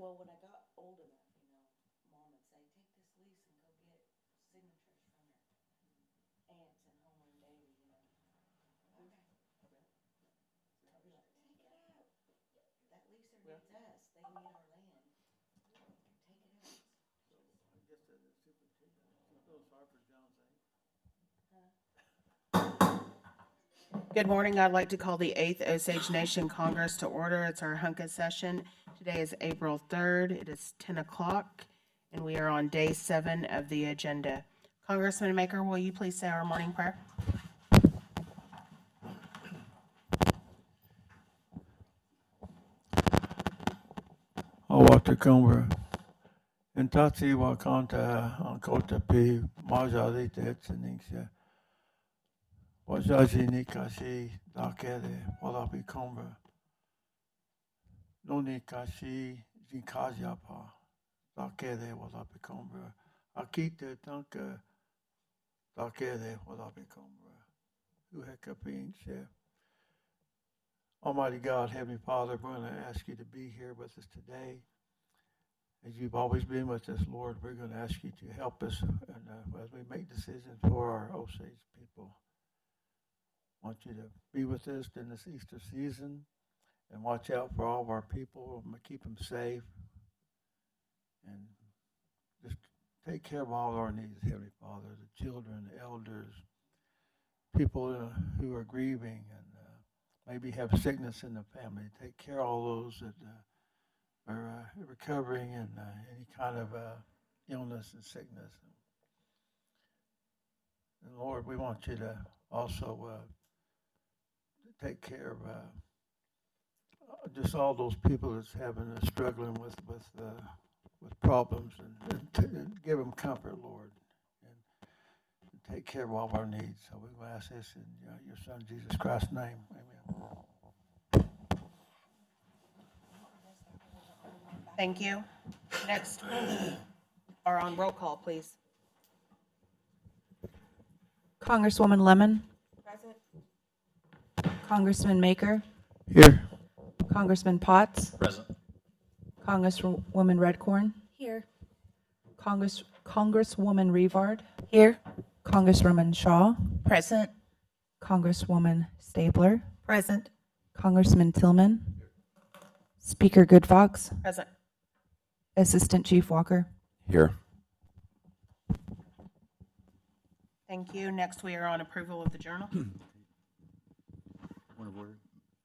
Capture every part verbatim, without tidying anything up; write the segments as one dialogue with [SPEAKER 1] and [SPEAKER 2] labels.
[SPEAKER 1] well, when I got old enough, you know, mom would say, take this lease and go get signatures from your aunts in Homer and Davy, you know. Okay. I'll be like, take it out. That leaser needs us. They need our land. Take it out.
[SPEAKER 2] So I guess that the superintendent, I feel sorry for John Zane.
[SPEAKER 1] Huh?
[SPEAKER 3] Good morning. I'd like to call the eighth Osage Nation Congress to order. It's our H U N C A session. Today is April third. It is ten o'clock, and we are on day seven of the agenda. Congressman Maker, will you please say our morning prayer?
[SPEAKER 2] Awatakumba. Intati wakanta ankota pi majalita etsaningsha. Wajaji nikashi dakere walapi kumba. Noni kashi jinkajapa dakere walapi kumba. Akita tanka dakere walapi kumba. Uhekapinche. Almighty God, Heavenly Father, we're going to ask you to be here with us today. As you've always been with us, Lord, we're going to ask you to help us and, uh, as we make decisions for our Osage people. I want you to be with us in this Easter season and watch out for all of our people and keep them safe. And just take care of all our needs, Heavenly Father, the children, the elders, people uh, who are grieving and uh, maybe have sickness in the family. Take care of all those that uh, are uh, recovering and uh, any kind of uh, illness and sickness. And Lord, we want you to also uh, take care of uh, just all those people that's having uh, struggling with with uh, with problems, and, and, t- and give them comfort, Lord, and, and take care of all of our needs. So we will ask this in uh, your Son Jesus Christ's name. Amen.
[SPEAKER 3] Thank you. Next, or on roll call, please.
[SPEAKER 4] Congresswoman Lemon. Present. Congressman Maker.
[SPEAKER 2] Here.
[SPEAKER 4] Congressman Potts.
[SPEAKER 5] Present.
[SPEAKER 4] Congresswoman Redcorn.
[SPEAKER 1] Here.
[SPEAKER 4] Congress Congresswoman Revard.
[SPEAKER 1] Here.
[SPEAKER 4] Congresswoman Shaw.
[SPEAKER 1] Present.
[SPEAKER 4] Congresswoman Stabler.
[SPEAKER 1] Present.
[SPEAKER 4] Congressman Tillman. Speaker Goodfox.
[SPEAKER 3] Present.
[SPEAKER 4] Assistant Chief Walker.
[SPEAKER 5] Here.
[SPEAKER 3] Thank you. Next, we are on approval of the journal.
[SPEAKER 5] Point of order.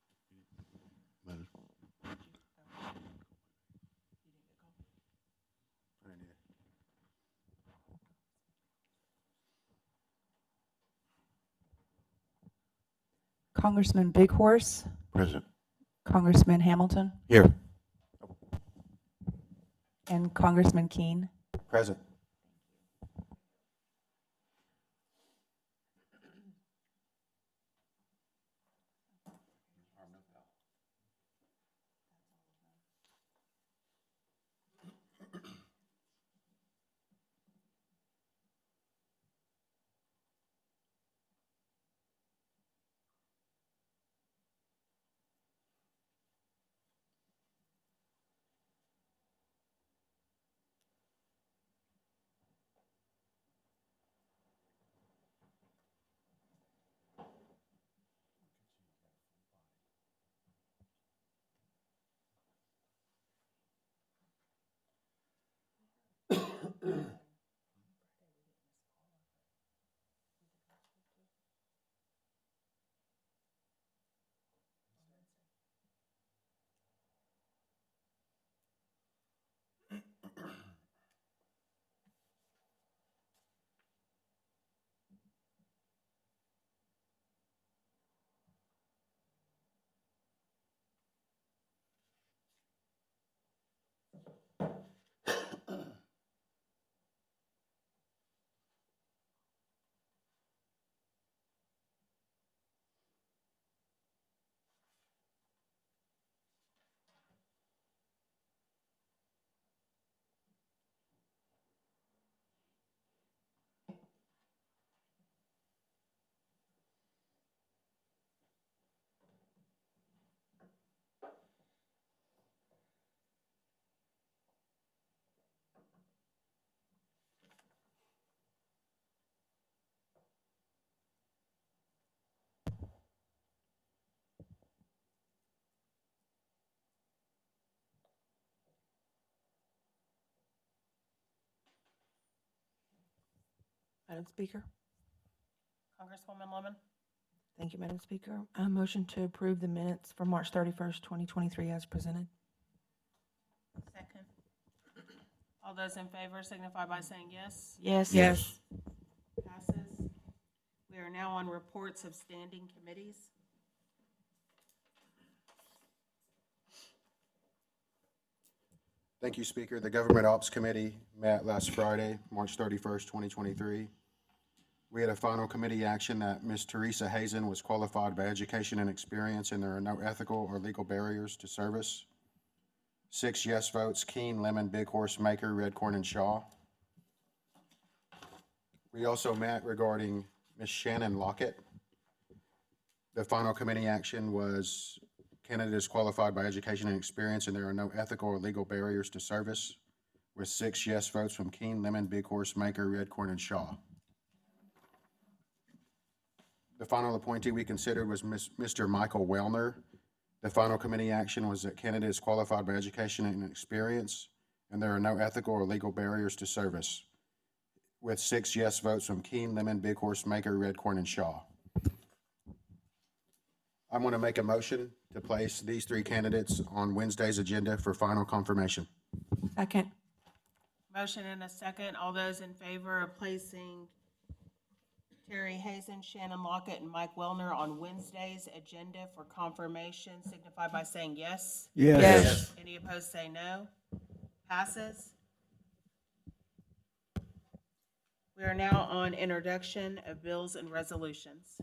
[SPEAKER 4] Congressman Big Horse.
[SPEAKER 5] Present.
[SPEAKER 4] Congressman Hamilton.
[SPEAKER 5] Here.
[SPEAKER 4] And Congressman Keene.
[SPEAKER 5] Present.
[SPEAKER 6] Madam Speaker.
[SPEAKER 3] Congresswoman Lemon.
[SPEAKER 6] Thank you, Madam Speaker. I motion to approve the minutes for March thirty-first, twenty twenty-three as presented.
[SPEAKER 3] Second. All those in favor signify by saying yes.
[SPEAKER 6] Yes.
[SPEAKER 4] Yes.
[SPEAKER 3] Passes. We are now on reports of standing committees.
[SPEAKER 7] Thank you, Speaker. The Government Ops Committee met last Friday, March thirty-first, twenty twenty-three. We had a final committee action that Miz Teresa Hazen was qualified by education and experience, and there are no ethical or legal barriers to service. Six yes votes: Keene, Lemon, Big Horse, Maker, Redcorn, and Shaw. We also met regarding Miz Shannon Lockett. The final committee action was candidate is qualified by education and experience, and there are no ethical or legal barriers to service, with six yes votes from Keene, Lemon, Big Horse, Maker, Redcorn, and Shaw. The final appointee we considered was Mister Michael Wellner. The final committee action was that candidate is qualified by education and experience, and there are no ethical or legal barriers to service, with six yes votes from Keene, Lemon, Big Horse, Maker, Redcorn, and Shaw. I'm going to make a motion to place these three candidates on Wednesday's agenda for final confirmation.
[SPEAKER 6] Second.
[SPEAKER 3] Motion and a second. All those in favor of placing Terry Hazen, Shannon Lockett, and Mike Wellner on Wednesday's agenda for confirmation signify by saying yes.
[SPEAKER 2] Yes.
[SPEAKER 4] Yes.
[SPEAKER 3] Any opposed say no. Passes. We are now on introduction of bills and resolutions.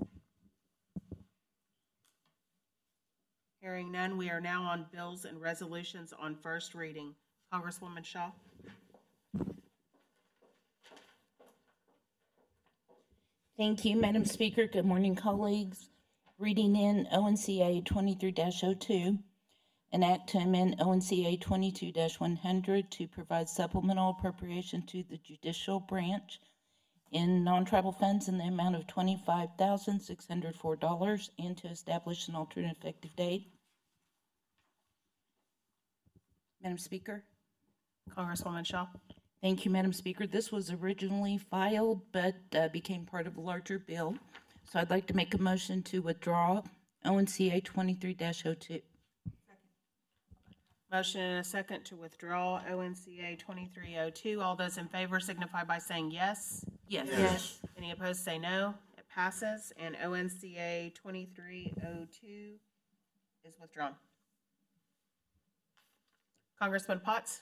[SPEAKER 3] Hearing none, we are now on bills and resolutions on first reading. Congresswoman Shaw.
[SPEAKER 8] Thank you, Madam Speaker. Good morning, colleagues. Reading in O N C A twenty-three dash oh two, an act to amend O N C A twenty-two dash one hundred to provide supplemental appropriation to the judicial branch in non-tribal funds in the amount of twenty-five thousand six hundred four dollars and to establish an alternate effective date. Madam Speaker.
[SPEAKER 3] Congresswoman Shaw.
[SPEAKER 8] Thank you, Madam Speaker. This was originally filed but uh, became part of a larger bill. So I'd like to make a motion to withdraw O N C A twenty-three dash oh two.
[SPEAKER 3] Motion and a second to withdraw O N C A twenty-three oh two. All those in favor signify by saying yes.
[SPEAKER 8] Yes.
[SPEAKER 6] Yes.
[SPEAKER 3] Any opposed say no. It passes, and O N C A twenty-three oh two is withdrawn. Congressman Potts.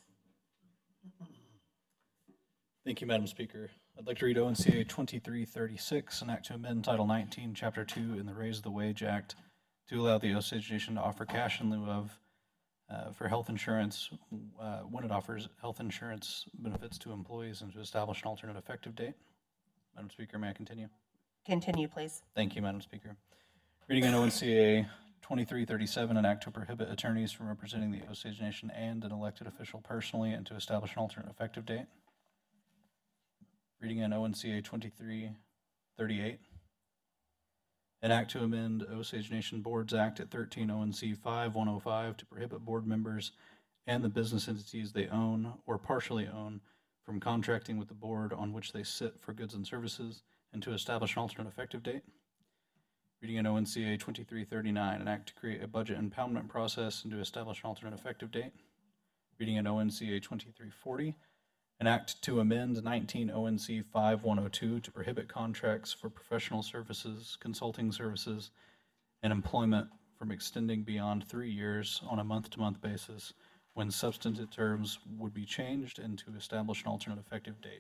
[SPEAKER 9] Thank you, Madam Speaker. I'd like to read O N C A twenty-three thirty-six, an act to amend Title nineteen, Chapter two in the Raise the Wage Act to allow the Osage Nation to offer cash in lieu of uh, for health insurance uh, when it offers health insurance benefits to employees and to establish an alternate effective date. Madam Speaker, may I continue?
[SPEAKER 3] Continue, please.
[SPEAKER 9] Thank you, Madam Speaker. Reading in O N C A twenty-three thirty-seven, an act to prohibit attorneys from representing the Osage Nation and an elected official personally and to establish an alternate effective date. Reading in O N C A twenty-three thirty-eight, an act to amend Osage Nation Boards Act at thirteen O N C five one oh five to prohibit board members and the business entities they own or partially own from contracting with the board on which they sit for goods and services and to establish an alternate effective date. Reading in O N C A twenty-three thirty-nine, an act to create a budget impoundment process and to establish an alternate effective date. Reading in O N C A twenty-three forty, an act to amend nineteen O N C five one oh two to prohibit contracts for professional services, consulting services, and employment from extending beyond three years on a month-to-month basis when substantive terms would be changed and to establish an alternate effective date.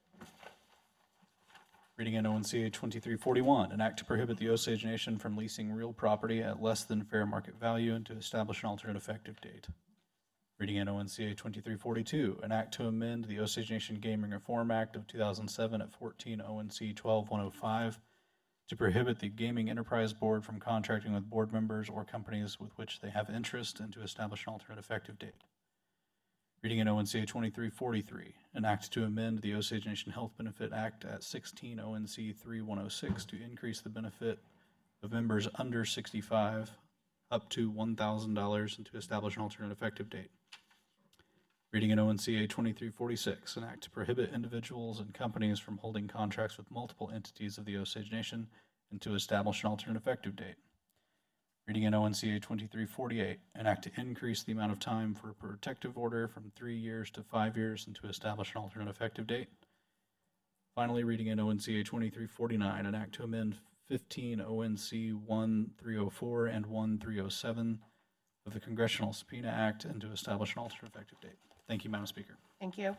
[SPEAKER 9] Reading in O N C A twenty-three forty-one, an act to prohibit the Osage Nation from leasing real property at less than fair market value and to establish an alternate effective date. Reading in O N C A twenty-three forty-two, an act to amend the Osage Nation Gaming Reform Act of two thousand seven at fourteen O N C twelve one oh five to prohibit the Gaming Enterprise Board from contracting with board members or companies with which they have interest and to establish an alternate effective date. Reading in O N C A twenty-three forty-three, an act to amend the Osage Nation Health Benefit Act at sixteen O N C three one oh six to increase the benefit of members under sixty-five up to one thousand dollars and to establish an alternate effective date. Reading in O N C A twenty-three forty-six, an act to prohibit individuals and companies from holding contracts with multiple entities of the Osage Nation and to establish an alternate effective date. Reading in O N C A twenty-three forty-eight, an act to increase the amount of time for a protective order from three years to five years and to establish an alternate effective date. Finally, reading in O N C A twenty-three forty-nine, an act to amend fifteen O N C thirteen oh four and thirteen oh seven of the Congressional Subpoena Act and to establish an alternate effective date. Thank you, Madam Speaker.
[SPEAKER 3] Thank you.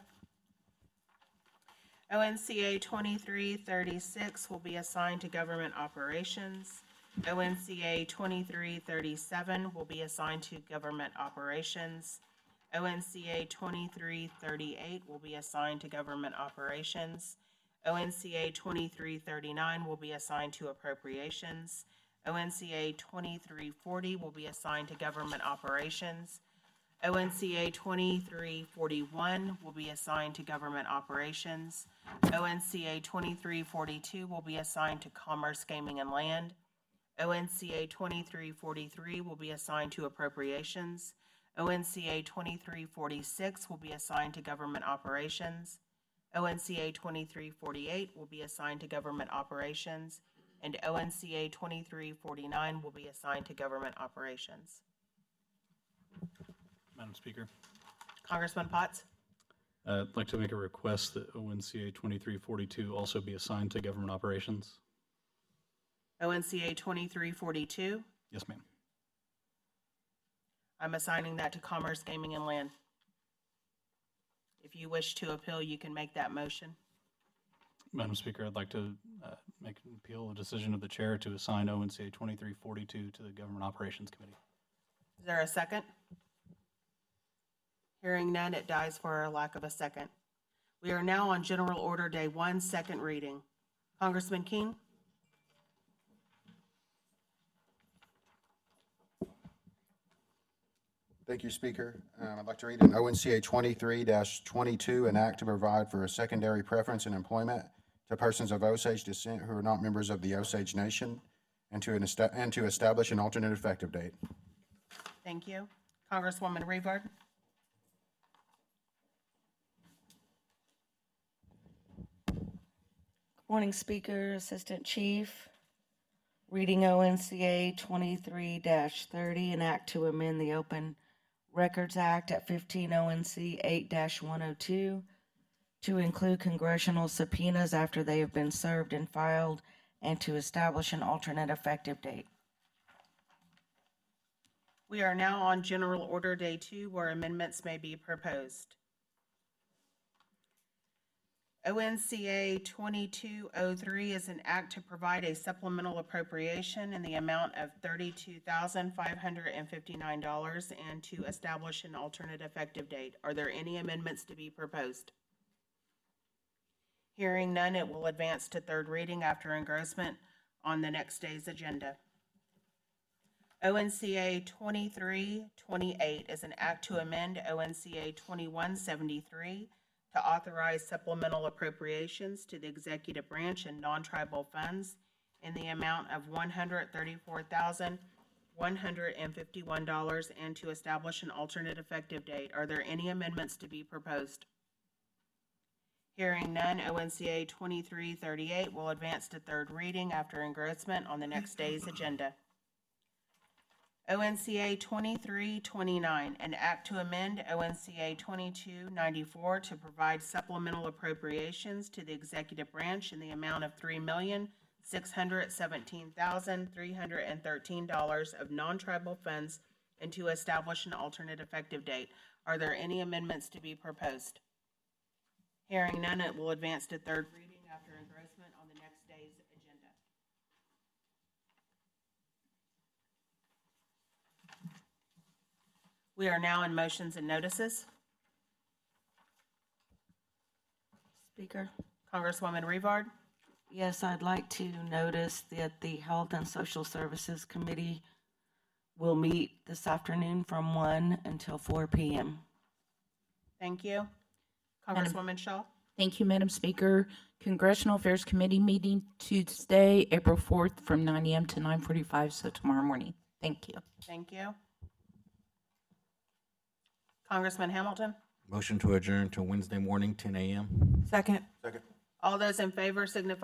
[SPEAKER 3] O N C A twenty-three thirty-six will be assigned to government operations. O N C A twenty-three thirty-seven will be assigned to government operations. O N C A twenty-three thirty-eight will be assigned to government operations. O N C A twenty-three thirty-nine will be assigned to appropriations. O N C A twenty-three forty will be assigned to government operations. O N C A twenty-three forty-one will be assigned to government operations. O N C A twenty-three forty-two will be assigned to commerce, gaming, and land. O N C A twenty-three forty-three will be assigned to appropriations. O N C A twenty-three forty-six will be assigned to government operations. O N C A twenty-three forty-eight will be assigned to government operations. And O N C A twenty-three forty-nine will be assigned to government operations.
[SPEAKER 9] Madam Speaker,
[SPEAKER 3] Congressman Potts?
[SPEAKER 9] uh, I'd like to make a request that O N C A twenty-three forty-two also be assigned to government operations.
[SPEAKER 3] O N C A twenty-three forty-two,
[SPEAKER 9] Yes, ma'am.
[SPEAKER 3] I'm assigning that to Commerce, Gaming, and Land. If you wish to appeal, you can make that motion.
[SPEAKER 9] Madam Speaker, I'd like to uh, make an appeal, a decision of the chair to assign O N C A twenty-three forty-two to the Government Operations Committee.
[SPEAKER 3] Is there a second? Hearing none, it dies for a lack of a second. We are now on General Order Day one, second reading. Congressman King?
[SPEAKER 7] Thank you, Speaker. Um, I'd like to read an O N C A twenty-three twenty-two, an act to provide for a secondary preference in employment to persons of Osage descent who are not members of the Osage Nation, and to, an esta- and to establish an alternate effective date.
[SPEAKER 3] Thank you. Congresswoman Revard?
[SPEAKER 1] Morning, Speaker, Assistant Chief. Reading O N C A twenty-three thirty, an act to amend the Open Records Act at fifteen O N C eight one oh two to include congressional subpoenas after they have been served and filed, and to establish an alternate effective date.
[SPEAKER 3] We are now on General Order Day two, where amendments may be proposed. O N C A twenty-two oh three is an act to provide a supplemental appropriation in the amount of thirty-two thousand five hundred fifty-nine dollars and to establish an alternate effective date. Are there any amendments to be proposed? Hearing none, it will advance to third reading after engrossment on the next day's agenda. O N C A twenty-three twenty-eight is an act to amend O N C A twenty-one seventy-three to authorize supplemental appropriations to the executive branch and non-tribal funds in the amount of one hundred thirty-four thousand one hundred fifty-one dollars and to establish an alternate effective date. Are there any amendments to be proposed? Hearing none, O N C A twenty-three thirty-eight will advance to third reading after engrossment on the next day's agenda. O N C A twenty-three twenty-nine, an act to amend O N C A twenty-two ninety-four to provide supplemental appropriations to the executive branch in the amount of three million six hundred seventeen thousand three hundred thirteen dollars of non-tribal funds and to establish an alternate effective date. Are there any amendments to be proposed? Hearing none, it will advance to third reading after engrossment on the next day's agenda. We are now in motions and notices.
[SPEAKER 1] Speaker?
[SPEAKER 3] Congresswoman Revard?
[SPEAKER 1] Yes, I'd like to notice that the Health and Social Services Committee will meet this afternoon from one until four P M
[SPEAKER 3] Thank you.
[SPEAKER 8] Madam-
[SPEAKER 3] Congresswoman Shaw?
[SPEAKER 8] Thank you, Madam Speaker. Congressional Affairs Committee meeting Tuesday, April fourth, from nine A M to nine forty-five, so tomorrow morning. Thank you.
[SPEAKER 3] Thank you. Congressman Hamilton?
[SPEAKER 5] Motion to adjourn to Wednesday morning, ten a.m.
[SPEAKER 6] Second.
[SPEAKER 7] Second.
[SPEAKER 3] All those in favor signify